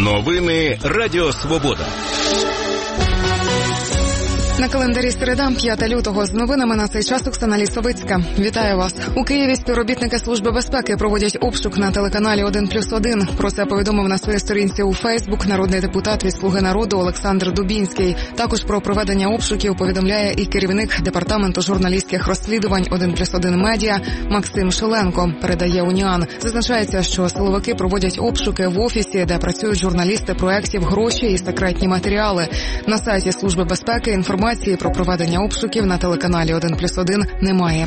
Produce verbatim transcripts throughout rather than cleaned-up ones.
Новини Радіо Свобода. На календарі середа, п'яте лютого. З новинами на цей час Оксана Лісовицька. Вітаю вас. У Києві співробітники Служби безпеки проводять обшук на телеканалі один плюс один. Про це повідомив на своїй сторінці у Фейсбук народний депутат від «Слуги народу» Олександр Дубінський. Також про проведення обшуків повідомляє і керівник департаменту журналістських розслідувань один плюс один медіа Максим Шиленко, передає Уніан. Зазначається, що силовики проводять обшуки в офісі, де працюють журналісти проєктів «Гроші» і секретні матеріали. На сайті Служби безпеки інформація Інформації про проведення обшуків на телеканалі один плюс один немає.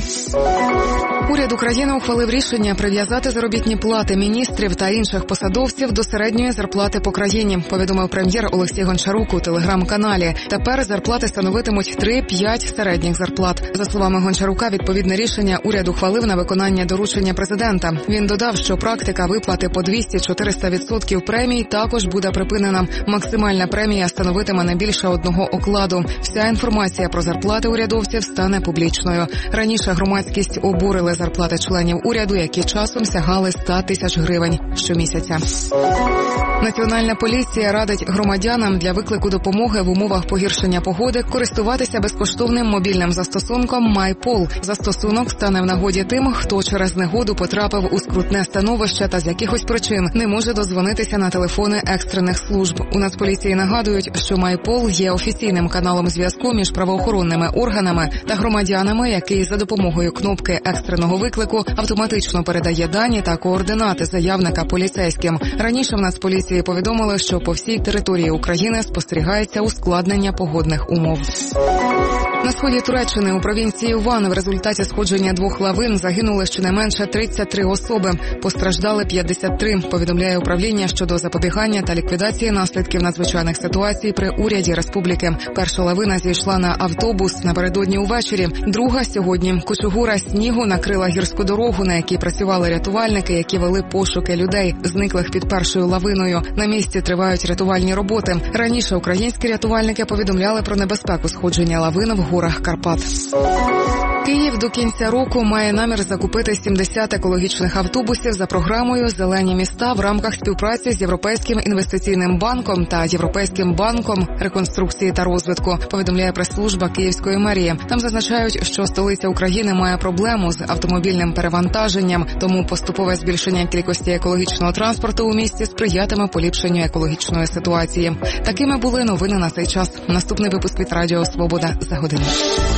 Уряд України ухвалив рішення прив'язати заробітні плати міністрів та інших посадовців до середньої зарплати по країні, повідомив прем'єр Олексій Гончарук у телеграм-каналі. Тепер зарплати становитимуть три-п'ять середніх зарплат. За словами Гончарука, відповідне рішення уряд ухвалив на виконання доручення президента. Він додав, що практика виплати по двісті-чотириста відсотків премій також буде припинена. Максимальна премія становитиме не більше одного окладу. Вся інформація про зарплати урядовців стане публічною. Раніше громадськість обурили зарплати членів уряду, які часом сягали сто тисяч гривень щомісяця. Національна поліція радить громадянам для виклику допомоги в умовах погіршення погоди користуватися безкоштовним мобільним застосунком MyPol. Застосунок стане в нагоді тим, хто через негоду потрапив у скрутне становище та з якихось причин не може дозвонитися на телефони екстрених служб. У Нацполіції нагадують, що MyPol є офіційним каналом зв'язку між правоохоронними органами та громадянами, який за допомогою кнопки екстреного виклику автоматично передає дані та координати заявника поліцейським. Раніше в Нацполіції повідомили, що по всій території України спостерігається ускладнення погодних умов. На сході Туреччини у провінції Ван в результаті сходження двох лавин загинули щонайменше тридцять три особи. Постраждали п'ятдесят три, повідомляє управління щодо запобігання та ліквідації наслідків надзвичайних ситуацій при уряді республіки. Перша лавина зійшла на автобус напередодні увечері. Друга сьогодні. Кучугура снігу накрила гірську дорогу, на якій працювали рятувальники, які вели пошуки людей, зниклих під першою лавиною. На місці тривають рятувальні роботи. Раніше українські рятувальники повідомляли про небезпеку сходження лавин в горах Карпат. Київ до кінця року має намір закупити сімдесят екологічних автобусів за програмою «Зелені міста» в рамках співпраці з Європейським інвестиційним банком та Європейським банком реконструкції та розвитку, повідомляє прес-служба Київської мерії. Там зазначають, що столиця України має проблему з автомобільним перевантаженням, тому поступове збільшення кількості екологічного транспорту у місті сприятиме поліпшенню екологічної ситуації. Такими були новини на цей час. Наступний випуск від Радіо Свобода за годину.